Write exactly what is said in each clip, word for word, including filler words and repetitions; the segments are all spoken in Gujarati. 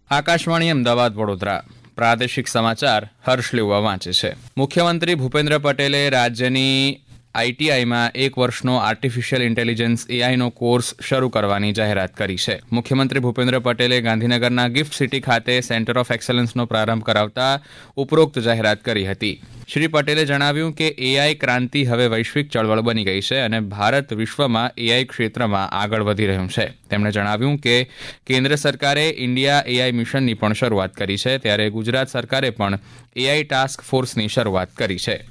આકાશવાણી અમદાવાદ વડોદરા પ્રાદેશિક સમાચાર હર્ષ લેવા વાંચે છે. મુખ્યમંત્રી ભૂપેન્દ્ર પટેલે રાજ્યની આઈટીઆઈમાં એક વર્ષનો આર્ટિફિશિયલ ઇન્ટેલિજન્સ એઆઈનો કોર્સ શરૂ કરવાની જાહેરાત કરી છે. મુખ્યમંત્રી ભૂપેન્દ્ર પટેલે ગાંધીનગરના ગિફ્ટ સિટી ખાતે સેન્ટર ઓફ એક્સલન્સનો પ્રારંભ કરાવતા ઉપરોક્ત જાહેરાત કરી હતી. શ્રી પટેલે જણાવ્યું કે એઆઈ ક્રાંતિ હવે વૈશ્વિક ચળવળ બની ગઈ છે અને ભારત વિશ્વમાં એઆઈ ક્ષેત્રમાં આગળ વધી રહ્યું છે. તેમણે જણાવ્યું કે કેન્દ્ર સરકારે ઇન્ડિયા એઆઈ મિશનની પણ શરૂઆત કરી છે, ત્યારે ગુજરાત સરકારે પણ એઆઈ ટાસ્ક ફોર્સની શરૂઆત કરી છે.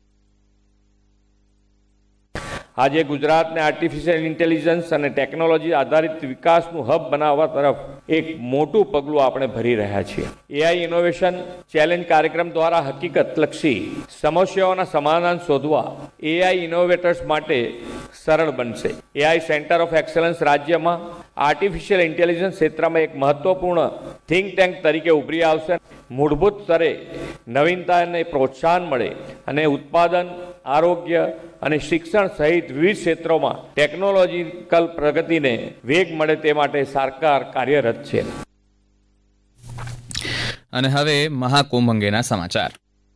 આજે ગુજરાતને આર્ટિફિશિયલ ઇન્ટેલિજન્સ અને ટેકનોલોજી આધારિત વિકાસનું હબ બનાવવા તરફ એક મોટું પગલું આપણે ભરી રહ્યા છીએ. એઆઈ ઇનોવેશન ચેલેન્જ કાર્યક્રમ દ્વારા હકીકતલક્ષી સમસ્યાઓના સમાધાન શોધવા એઆઈ ઇનોવેટર્સ માટે સરળ બનશે. એઆઈ સેન્ટર ઓફ એક્સલન્સ રાજ્યમાં આર્ટિફિશિયલ ઇન્ટેલિજન્સ ક્ષેત્રમાં એક મહત્વપૂર્ણ થિંક ટેન્ક તરીકે ઉભરી આવશે. મૂળભૂત સ્તરે નવીનતાને પ્રોત્સાહન મળે અને ઉત્પાદન, આરોગ્ય અને શિક્ષણ સહિત વિવિધ ક્ષેત્રોમાં ટેકનોલોજીકલ પ્રગતિને વેગ મળે તે માટે સરકાર કાર્યરત છે. અને હવે મહાકુંભ અંગેના સમાચાર.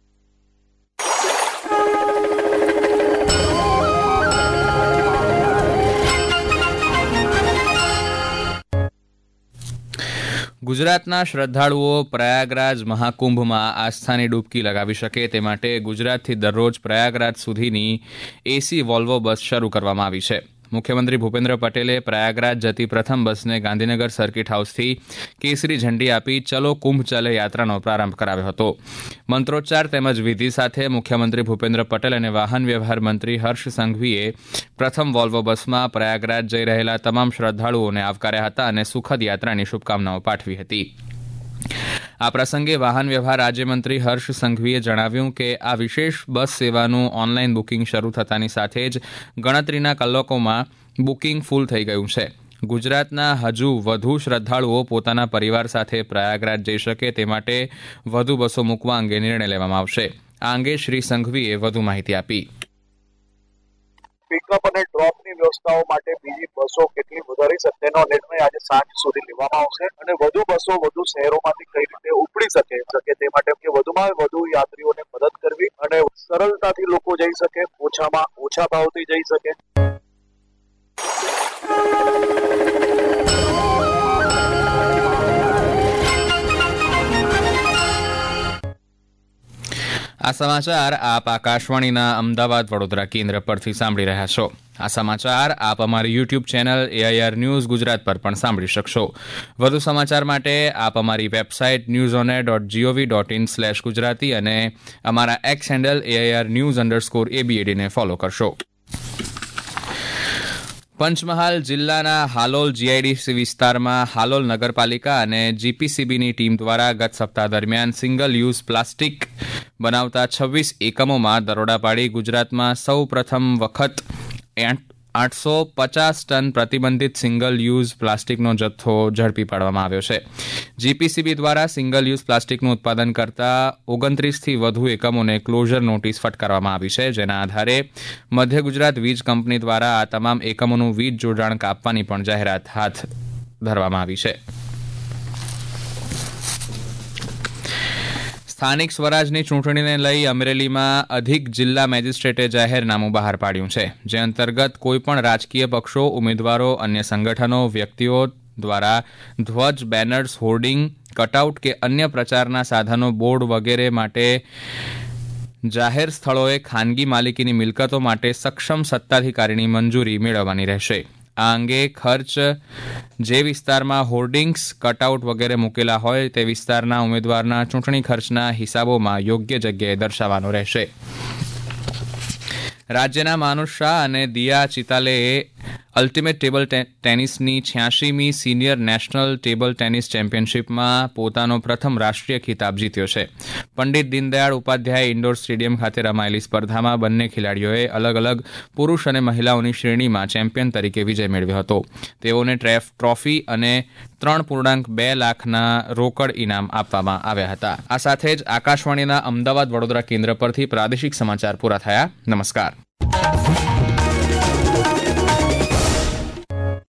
ગુજરાતના શ્રદ્ધાળુઓ પ્રયાગરાજ મહાકુંભમાં આસ્થાની ડૂબકી લગાવી શકે તે માટે ગુજરાતથી દરરોજ પ્રયાગરાજ સુધીની એસી વોલ્વો બસ શરૂ કરવામાં આવી છે. મુખ્યમંત્રી ભૂપેન્દ્ર પટેલે પ્રયાગરાજ જતી પ્રથમ બસને ગાંધીનગર સર્કિટ હાઉસથી કેસરી ઝંડી આપી ચલો કુંભ ચલે યાત્રાનો પ્રારંભ કરાવ્યો હતો. મંત્રોચ્ચાર તેમજ વિધિ સાથે મુખ્યમંત્રી ભૂપેન્દ્ર પટેલ અને વાહન વ્યવહાર મંત્રી હર્ષ સંઘવીએ પ્રથમ વોલ્વો બસમાં પ્રયાગરાજ જઈ રહેલા તમામ શ્રદ્ધાળુઓને આવકાર્યા હતા અને સુખદ યાત્રાની શુભકામનાઓ પાઠવી હતી. આ પ્રસંગે વાહન વ્યવહાર રાજ્યમંત્રી હર્ષ સંઘવીએ જણાવ્યું કે આ વિશેષ બસ સેવાનું ઓનલાઈન બુકિંગ શરૂ થતાની સાથે જ ગણતરીના કલાકોમાં બુકિંગ ફૂલ થઈ ગયું છે. ગુજરાતના હજુ વધુ શ્રદ્ધાળુઓ પોતાના પરિવાર સાથે પ્રયાગરાજ જઈ શકે તે માટે વધુ બસો મૂકવા અંગે નિર્ણય લેવામાં આવશે. આ અંગે શ્રી સંઘવીએ વધુ માહિતી આપી. પિકઅપ અને ડ્રોપની વ્યવસ્થાઓ માટે બીજી બસો કેટલી વધારી શકે તેનો નિર્ણય આજે સાંજ સુધી લેવામાં આવશે અને વધુ બસો વધુ શહેરોમાંથી કઈ રીતે ઉપડી શકે શકે તે માટે વધુમાં વધુ યાત્રીઓને મદદ કરવી અને સરળતાથી લોકો જઈ શકે, ઓછામાં ઓછા ભાવથી જઈ શકે. આ સમાચાર આપ આકાશવાણીના અમદાવાદ વડોદરા કેન્દ્ર પરથી સાંભળી રહ્યા છો. આ સમાચાર આપ અમારી YouTube channel AIR news Gujarat પર પણ સાંભળી શકશો. વધુ સમાચાર માટે આપ અમારી website news on air dot GOV dot in slash Gujarati અને અમારા X handle AIR news underscore એબીએડીને ફોલો કરશો. પંચમહાલ જિલ્લાના હાલોલ જીઆઈડીસી વિસ્તારમાં હાલોલ નગરપાલિકા અને જીપીસીબીની ટીમ દ્વારા ગત સપ્તાહ દરમિયાન સિંગલ યુઝ પ્લાસ્ટિક બનાવતા છવ્વીસ એકમોમાં દરોડા પાડી ગુજરાતમાં સૌ પ્રથમ વખત આઠસો પચાસ ટન પ્રતિબંધિત સિંગલ યુઝ પ્લાસ્ટિકનો જથ્થો ઝડપી પાડવામાં આવ્યો છે. જીપીસીબી દ્વારા સિંગલ યુઝ પ્લાસ્ટિકનું ઉત્પાદન કરતા ઓગણત્રીસથી વધુ એકમોને ક્લોઝર નોટિસ ફટકારવામાં આવી છે, જેના આધારે મધ્ય ગુજરાત વીજ કંપની દ્વારા આ તમામ એકમોનું વીજ જોડાણ કાપવાની પણ જાહેરાત હાથ ધરવામાં આવી છે. સ્થાનિક સ્વરાજની ચૂંટણીને લઈ અમરેલીમાં અધિક જિલ્લા મેજિસ્ટ્રેટે જાહેરનામું બહાર પાડ્યું છે, જે અંતર્ગત કોઈપણ રાજકીય પક્ષો, ઉમેદવારો, અન્ય સંગઠનો, વ્યક્તિઓ દ્વારા ધ્વજ, બેનર્સ, હોર્ડિંગ, કટઆઉટ કે અન્ય પ્રચારના સાધનો, બોર્ડ વગેરે માટે જાહેર સ્થળોએ ખાનગી માલિકીની મિલકતો માટે સક્ષમ સત્તાધિકારીની મંજૂરી મેળવવાની રહેશે. આ અંગે ખર્ચ જે વિસ્તારમાં હોર્ડિંગ્સ, કટઆઉટ વગેરે મૂકેલા હોય તે વિસ્તારના ઉમેદવારના ચૂંટણી ખર્ચના હિસાબોમાં યોગ્ય જગ્યાએ દર્શાવવાનો રહેશે. રાજ્યના માનુષ શાહ અને દિયા ચિતાલેએ અલ્ટિમેટ ટેબલ ટેનિસની છ્યાસીમી સિનિયર નેશનલ ટેબલ ટેનિસ ચેમ્પિયનશિપમાં પોતાનો પ્રથમ રાષ્ટ્રીય ખિતાબ જીત્યો છે. પંડિત દીનદયાળ ઉપાધ્યાય ઇન્ડોર સ્ટેડિયમ ખાતે રમાયેલી સ્પર્ધામાં બંને ખેલાડીઓએ અલગ અલગ પુરુષ અને મહિલાઓની શ્રેણીમાં ચેમ્પિયન તરીકે વિજય મેળવ્યો હતો. તેઓને ટ્રોફી અને ત્રણ પૂર્ણાંક બે લાખના રોકડ ઇનામ આપવામાં આવ્યા હતા. આ સાથે જ આકાશવાણીના અમદાવાદ વડોદરા કેન્દ્ર પરથી પ્રાદેશિક સમાચાર પૂરા થયા. નમસ્કાર.